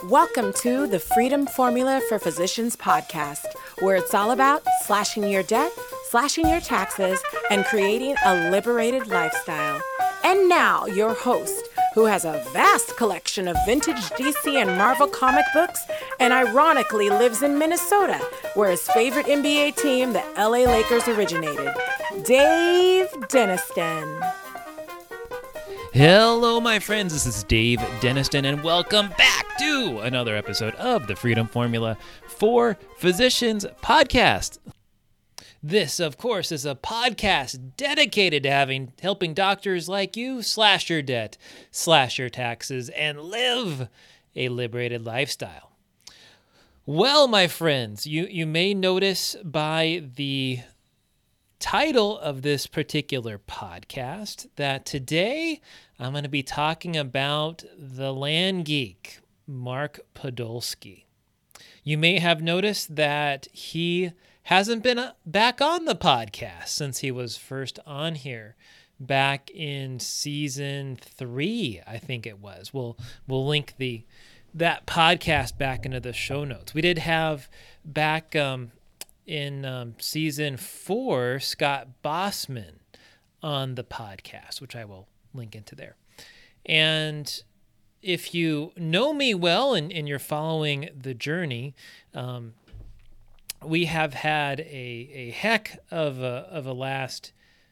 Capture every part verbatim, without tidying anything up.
Welcome to the Freedom Formula for Physicians podcast, where it's all about slashing your debt, slashing your taxes, and creating a liberated lifestyle. And now, your host, who has a vast collection of vintage D C and Marvel comic books, and ironically lives in Minnesota, where his favorite N B A team, the L A Lakers, originated, Dave Deniston. Hello, my friends. This is Dave Deniston, and welcome back to another episode of the Freedom Formula for Physicians podcast. This, of course, is a podcast dedicated to having helping doctors like you slash your debt, slash your taxes, and live a liberated lifestyle. Well, my friends, you, you may notice by the title of this particular podcast that today I'm going to be talking about the land geek, Mark Podolsky. You may have noticed that he hasn't been back on the podcast since he was first on here back in season three, I think it was. We'll we'll link the that podcast back into the show notes. We did have back um, in um, season four, Scott Bossman on the podcast, which I will link into there. And if you know me well and, and you're following the journey, um, we have had a, a heck of a, of a last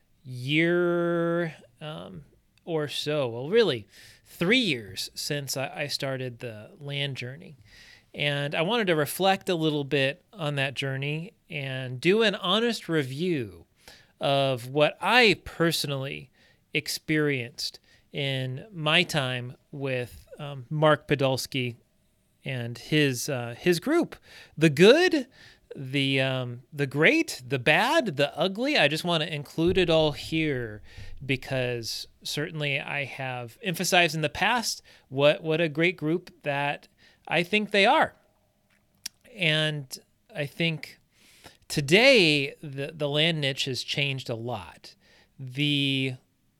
year um, or so. Well, really, three years since I, I started the land journey. And I wanted to reflect a little bit on that journey and do an honest review of what I personally experienced in my time with um, Mark Podolsky and his uh, his group. The good, the um, the great, the bad, the ugly. I just want to include it all here because certainly I have emphasized in the past what what a great group that I think they are. And I think today the, the land niche has changed a lot. The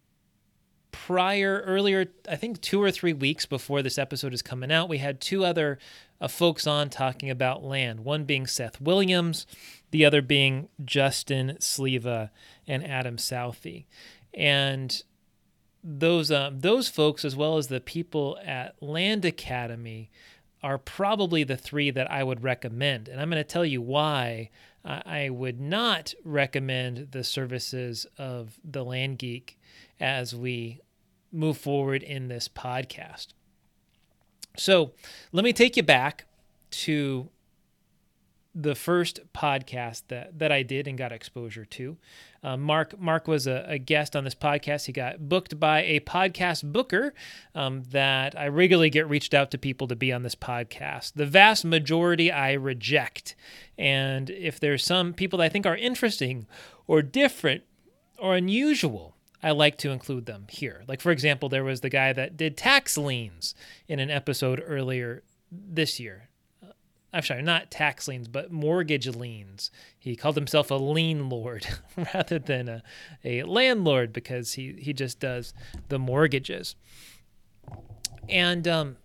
prior, earlier, I think two or three weeks before this episode is coming out, we had two other uh, folks on talking about land, one being Seth Williams, the other being Justin Sleva and Adam Southey. And those uh, those folks, as well as the people at Land Academy, are probably the three that I would recommend. And I'm going to tell you why uh, I would not recommend the services of the Land Geek as we move forward in this podcast. So let me take you back to the first podcast that, that I did and got exposure to. Uh, Mark Mark was a, a guest on this podcast. He got booked by a podcast booker um, that I regularly get reached out to people to be on this podcast. The vast majority I reject. And if there's some people that I think are interesting or different or unusual, I like to include them here. Like, for example, there was the guy that did tax liens in an episode earlier this year. I'm sorry, not tax liens, but mortgage liens. He called himself a lien lord rather than a, a landlord because he, he just does the mortgages. And um,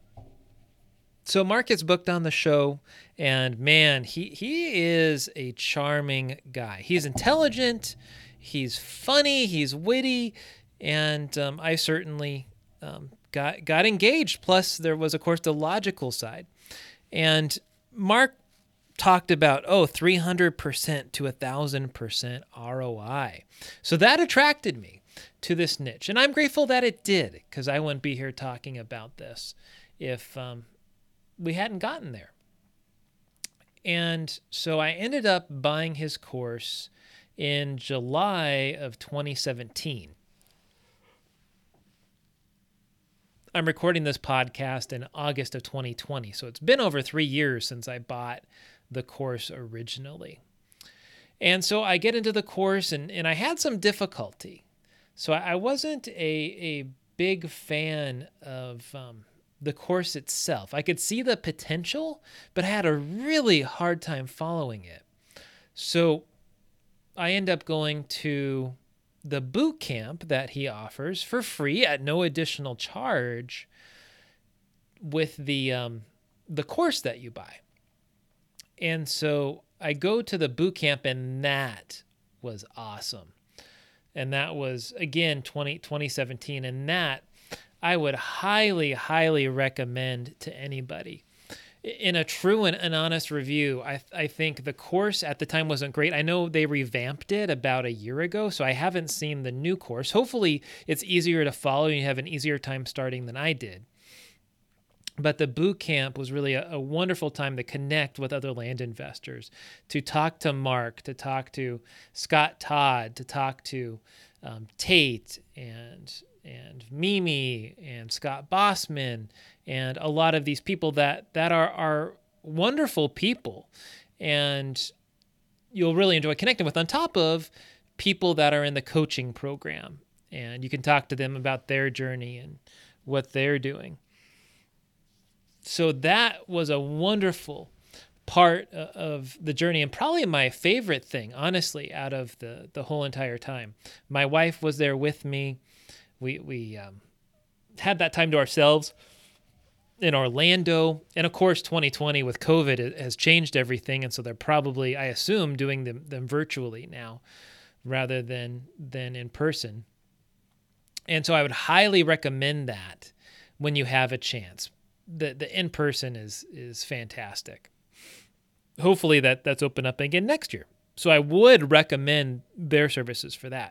so Mark gets booked on the show, and man, he, he is a charming guy. He's intelligent, he's funny, he's witty, and um, I certainly um, got got engaged. Plus, there was, of course, the logical side. And Mark talked about, oh, three hundred percent to one thousand percent R O I. So that attracted me to this niche. And I'm grateful that it did, because I wouldn't be here talking about this if um, we hadn't gotten there. And so I ended up buying his course in July of twenty seventeen. I'm recording this podcast in August of twenty twenty, so it's been over three years since I bought the course originally. And so I get into the course, and, and I had some difficulty. So I wasn't a, a big fan of um, the course itself. I could see the potential, but I had a really hard time following it. So I end up going to the boot camp that he offers for free at no additional charge with the um, the course that you buy. And so I go to the boot camp, and that was awesome. And that was, again, twenty, twenty seventeen. And that I would highly, highly recommend to anybody. In a true and an honest review, I, I think the course at the time wasn't great. I know they revamped it about a year ago, so I haven't seen the new course. Hopefully it's easier to follow and you have an easier time starting than I did. But the boot camp was really a, a wonderful time to connect with other land investors, to talk to Mark, to talk to Scott Todd, to talk to um, Tate and and Mimi and Scott Bossman and a lot of these people that that are are wonderful people, and you'll really enjoy connecting with, on top of people that are in the coaching program, and you can talk to them about their journey and what they're doing. So that was a wonderful part of the journey, and probably my favorite thing, honestly, out of the, the whole entire time. My wife was there with me. We we um, had that time to ourselves in Orlando. And of course, twenty twenty with COVID has changed everything. And so they're probably, I assume, doing them, them virtually now rather than, than in person. And so I would highly recommend that when you have a chance. The the in-person is is fantastic. Hopefully that that's open up again next year. So I would recommend their services for that.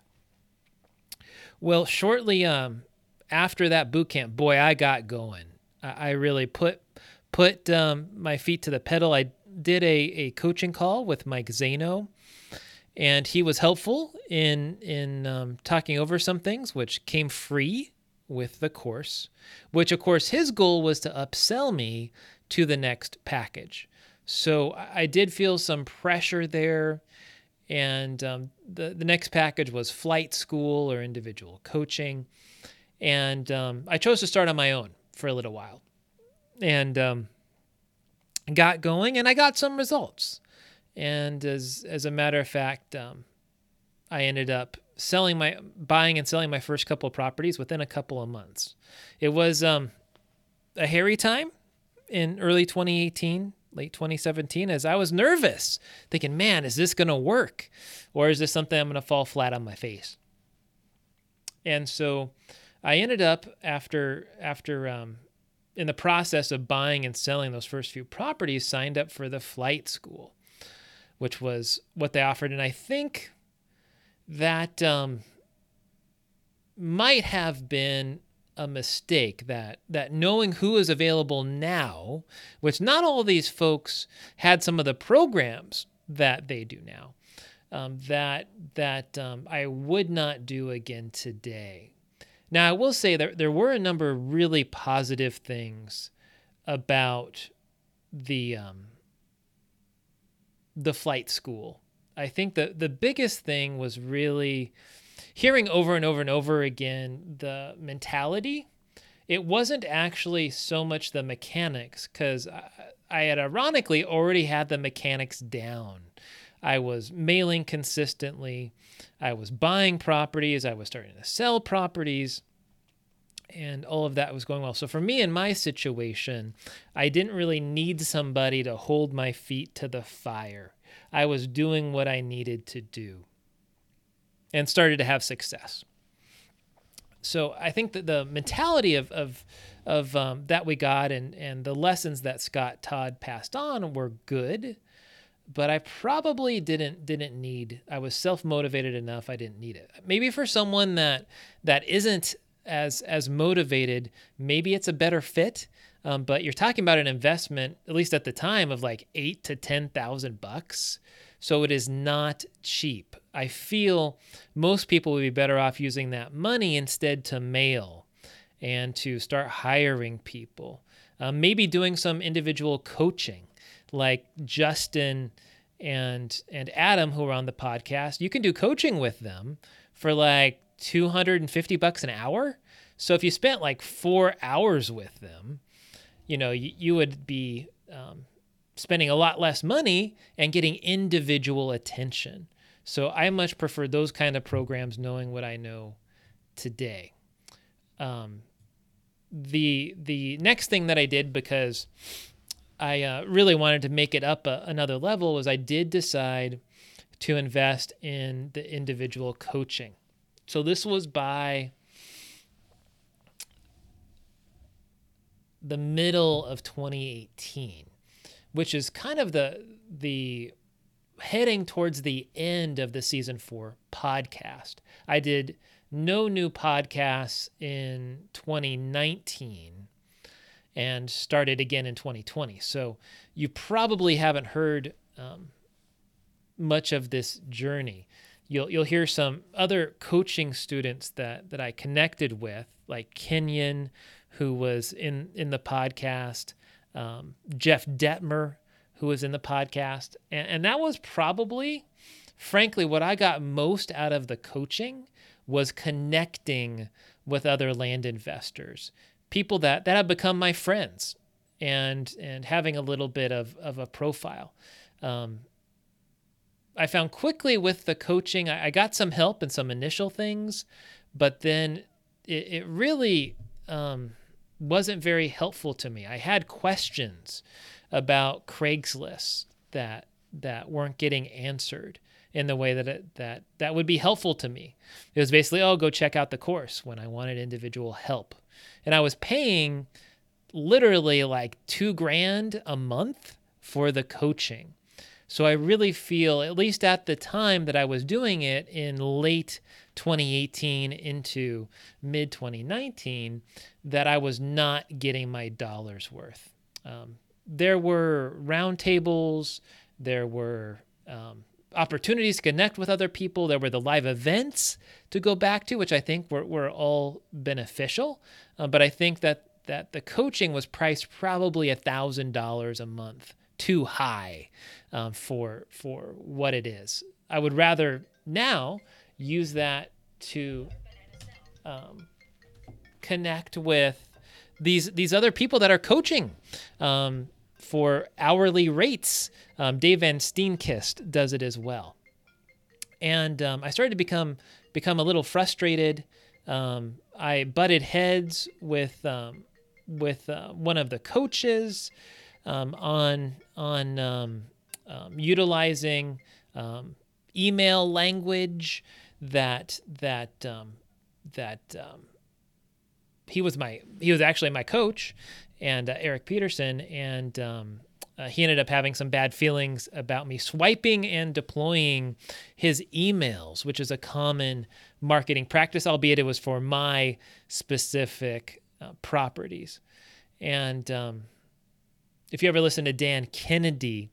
Well, shortly um, after that boot camp, boy, I got going. I, I really put put um, my feet to the pedal. I did a, a coaching call with Mike Zano, and he was helpful in in um, talking over some things, which came free with the course, which of course his goal was to upsell me to the next package. So I did feel some pressure there. And um, the, the next package was flight school or individual coaching. And um, I chose to start on my own for a little while. And um, got going, and I got some results. And as as a matter of fact, um, I ended up selling my, buying and selling my first couple of properties within a couple of months. It was um, a hairy time in early twenty eighteen. Late twenty seventeen, as I was nervous, thinking, man, is this going to work? Or is this something I'm going to fall flat on my face? And so I ended up, after, after um, in the process of buying and selling those first few properties, signed up for the flight school, which was what they offered. And I think that um, might have been a mistake, that that knowing who is available now, which not all of these folks had some of the programs that they do now, um, that that um, I would not do again today. Now, I will say that there were a number of really positive things about the um, the flight school. I think the the biggest thing was really hearing over and over and over again the mentality. It wasn't actually so much the mechanics, because I, I had ironically already had the mechanics down. I was mailing consistently. I was buying properties. I was starting to sell properties. And all of that was going well. So for me in my situation, I didn't really need somebody to hold my feet to the fire. I was doing what I needed to do and started to have success. So I think that the mentality of of, of um, that we got and, and the lessons that Scott Todd passed on were good, but I probably didn't didn't need. I was self-motivated enough. I didn't need it. Maybe for someone that that isn't as as motivated, maybe it's a better fit. Um, but you're talking about an investment, at least at the time, of like eight to ten thousand bucks. So it is not cheap. I feel most people would be better off using that money instead to mail and to start hiring people. Um, maybe doing some individual coaching, like Justin and and Adam, who are on the podcast. You can do coaching with them for like two hundred fifty bucks an hour. So if you spent like four hours with them, you know, you, you would be um, spending a lot less money and getting individual attention. So I much prefer those kind of programs, knowing what I know today. Um, the the next thing that I did, because I uh, really wanted to make it up a, another level was I did decide to invest in the individual coaching. So this was by the middle of twenty eighteen, which is kind of the the heading towards the end of the season four podcast. I did no new podcasts in twenty nineteen and started again in twenty twenty. So you probably haven't heard um, much of this journey. You'll you'll hear some other coaching students that that I connected with, like Kenyon, who was in in the podcast, um, Jeff Detmer, who was in the podcast, and, and that was probably, frankly, what I got most out of the coaching was connecting with other land investors, people that that have become my friends, and and having a little bit of of a profile. Um, I found quickly with the coaching, I, I got some help and some initial things, but then it, it really um, wasn't very helpful to me. I had questions about Craigslist that that weren't getting answered in the way that it, that that would be helpful to me. It was basically, oh, go check out the course when I wanted individual help, and I was paying literally like two grand a month for the coaching. So I really feel, at least at the time that I was doing it in late twenty eighteen into mid twenty nineteen, that I was not getting my dollar's worth. Um, there were roundtables, there were um, opportunities to connect with other people, there were the live events to go back to, which I think were, were all beneficial. Uh, but I think that, that the coaching was priced probably one thousand dollars a month too high um, for for what it is. I would rather now use that to um, connect with these these other people that are coaching um, for hourly rates. Um, Dave Van Steenkist does it as well, and um, I started to become become a little frustrated. Um, I butted heads with um, with uh, one of the coaches. Um, on on um, um, utilizing um, email language that that um, that um, he was my he was actually my coach, and uh, Eric Peterson, and um, uh, he ended up having some bad feelings about me swiping and deploying his emails, which is a common marketing practice, albeit it was for my specific uh, properties, and um, if you ever listen to Dan Kennedy,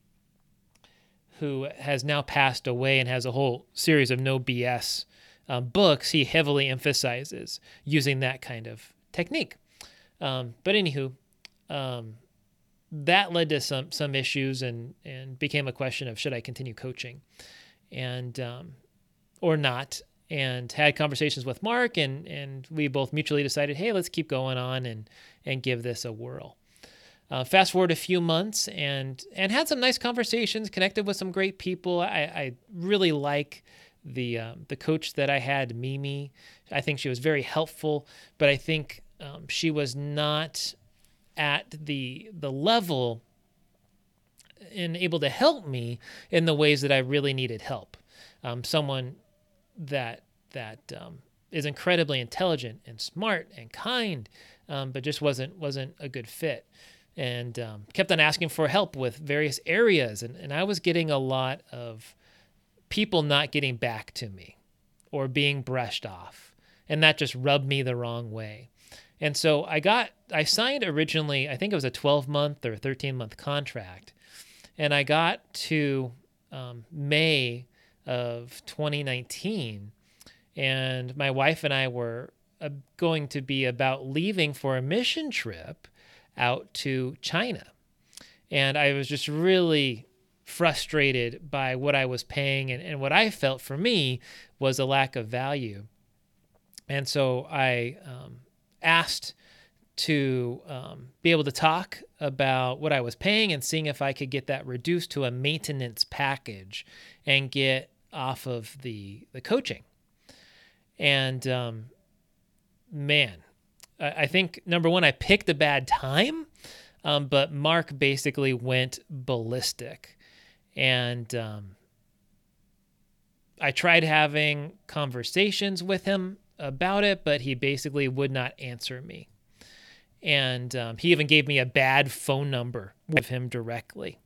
who has now passed away and has a whole series of no B S um, books, he heavily emphasizes using that kind of technique. Um, but anywho, um, that led to some some issues and and became a question of should I continue coaching, and um, or not. And had conversations with Mark, and and we both mutually decided, hey, let's keep going on and and give this a whirl. Uh, fast forward a few months and and had some nice conversations, connected with some great people. I, I really like the um, the coach that I had, Mimi. I think she was very helpful, but I think um, she was not at the the level and able to help me in the ways that I really needed help. Um, someone that that um, is incredibly intelligent and smart and kind, um, but just wasn't wasn't a good fit. And um, kept on asking for help with various areas. And, and I was getting a lot of people not getting back to me or being brushed off. And that just rubbed me the wrong way. And so I got, I signed originally, I think it was a twelve month or thirteen month contract. And I got to um, May of twenty nineteen. And my wife and I were uh, going to be about leaving for a mission trip out to China. And I was just really frustrated by what I was paying, and, and what I felt for me was a lack of value. And so I um, asked to um, be able to talk about what I was paying and seeing if I could get that reduced to a maintenance package and get off of the, the coaching. And um, man, I think, number one, I picked a bad time. Um, but Mark basically went ballistic. And um, I tried having conversations with him about it, but he basically would not answer me. And um, he even gave me a bad phone number with him directly.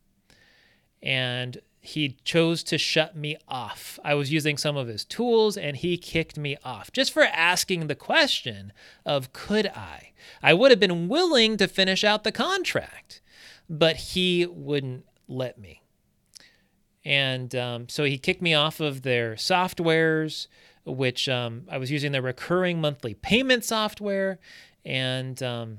And he chose to shut me off. I was using some of his tools, and he kicked me off just for asking the question of, could I? I would have been willing to finish out the contract, but he wouldn't let me. And um, so he kicked me off of their softwares, which um, I was using their recurring monthly payment software. And um,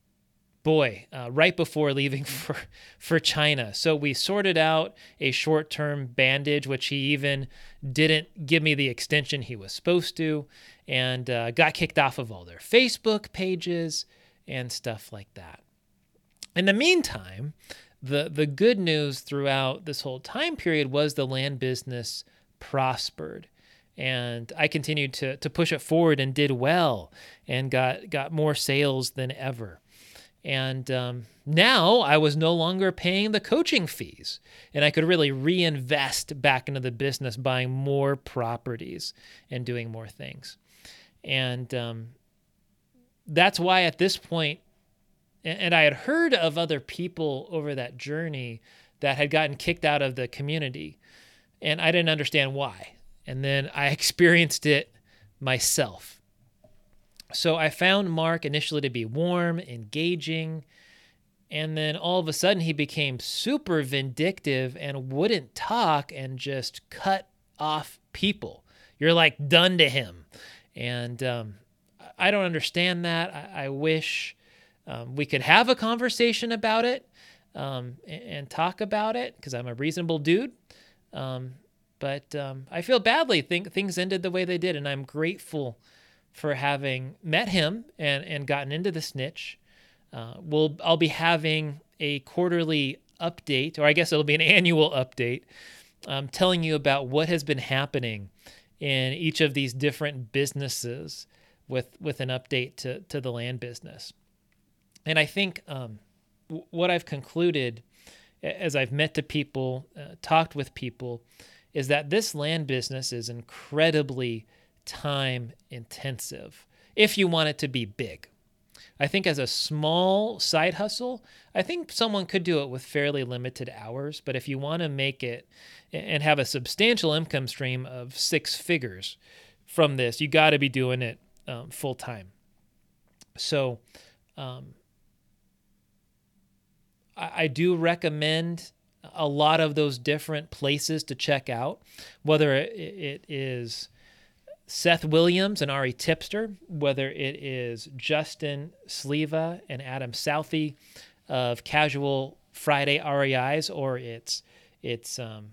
boy, uh, right before leaving for, for China. So we sorted out a short-term bandage, which he even didn't give me the extension he was supposed to, and uh, got kicked off of all their Facebook pages and stuff like that. In the meantime, the, the good news throughout this whole time period was the land business prospered. And I continued to to push it forward and did well and got, got more sales than ever. And um, now I was no longer paying the coaching fees, and I could really reinvest back into the business, buying more properties and doing more things. And um, that's why at this point, and I had heard of other people over that journey that had gotten kicked out of the community, and I didn't understand why. And then I experienced it myself. So I found Mark initially to be warm, engaging, and then all of a sudden he became super vindictive and wouldn't talk and just cut off people. You're like done to him. And um, I don't understand that. I, I wish um, we could have a conversation about it um, and, and talk about it, because I'm a reasonable dude. Um, but um, I feel badly. Think things ended the way they did, and I'm grateful for having met him and, and gotten into this niche. Uh, we'll I'll be having a quarterly update, or I guess it'll be an annual update, um, telling you about what has been happening in each of these different businesses with with an update to, to the land business. And I think um, w- what I've concluded as I've met to people, uh, talked with people, is that this land business is incredibly time intensive if you want it to be big. I think as a small side hustle, I think someone could do it with fairly limited hours. But if you want to make it and have a substantial income stream of six figures from this, you got to be doing it um, full time. So um, I, I do recommend a lot of those different places to check out, whether it, it is Seth Williams and Ari Tipster, whether it is Justin Sleva and Adam Southey of Casual Friday R E Is, or it's it's um,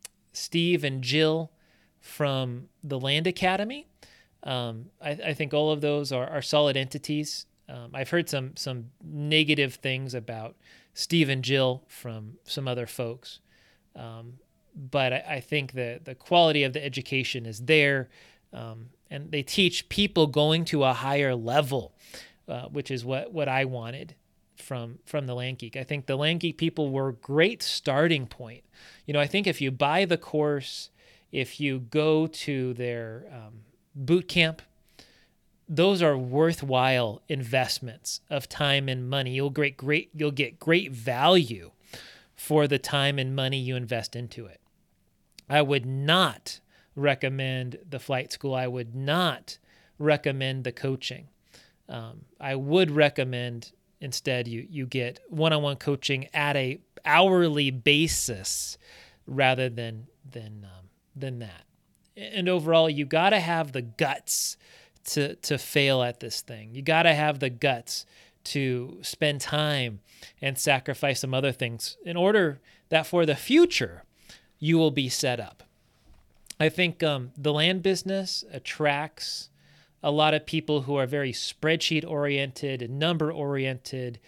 Steve and Jill from the Land Academy. Um, I, I think all of those are, are solid entities. Um, I've heard some some negative things about Steve and Jill from some other folks, um, but I, I think that the quality of the education is there. Um, and they teach people going to a higher level, uh, which is what, what I wanted from from the Land Geek. I think the Land Geek people were a great starting point. You know, I think if you buy the course, if you go to their um, boot camp, those are worthwhile investments of time and money. You'll great great you'll get great value for the time and money you invest into it. I would not recommend the flight school. I would not recommend the coaching. Um, I would recommend instead you you get one-on-one coaching at a hourly basis rather than than um, than that. And overall, you got to have the guts to to fail at this thing. You got to have the guts to spend time and sacrifice some other things in order that for the future you will be set up. I think um, the land business attracts a lot of people who are very spreadsheet-oriented, number-oriented,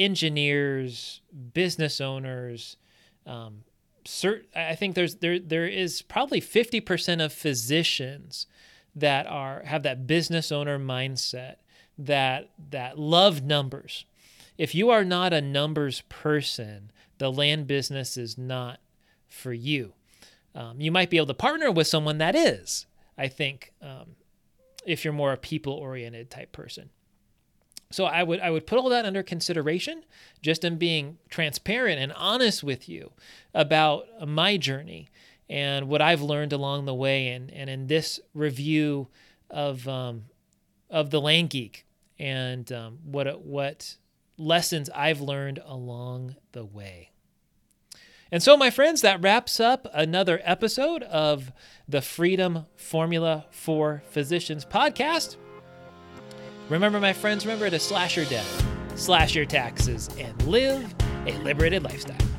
engineers, business owners. Um, cert- I think there's there there is probably fifty percent of physicians that are have that business owner mindset, that that love numbers, if you are not a numbers person, the land business is not for you. Um, you might be able to partner with someone that is, I think, um, if you're more a people-oriented type person. So I would I would put all that under consideration, just in being transparent and honest with you about my journey and what I've learned along the way, and, and in this review of um, of the Land Geek, and um, what what lessons I've learned along the way. And so, my friends, that wraps up another episode of the Freedom Formula for Physicians podcast. Remember, my friends, remember to slash your debt, slash your taxes, and live a liberated lifestyle.